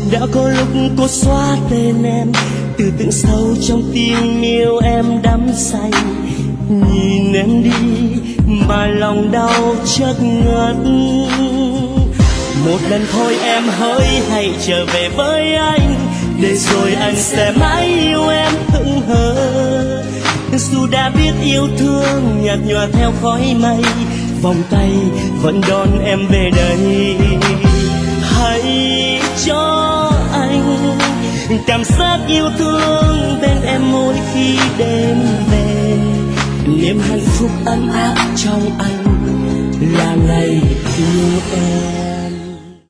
Đã có lúc cô xóa tên em từ tận sâu trong tim yêu em đắm say. Nhìn em đi mà lòng đau chợt ngất. Một lần thôi em hỡi hãy trở về với anh, để rồi anh sẽ mãi yêu em hững hờ. Dù đã biết yêu thương nhạt nhòa theo khói mây, vòng tay vẫn đón em về đây. Hãy cho anh cảm giác yêu thương bên em mỗi khi đêm về. Niềm hạnh phúc ấm áp trong anh là ngày yêu em.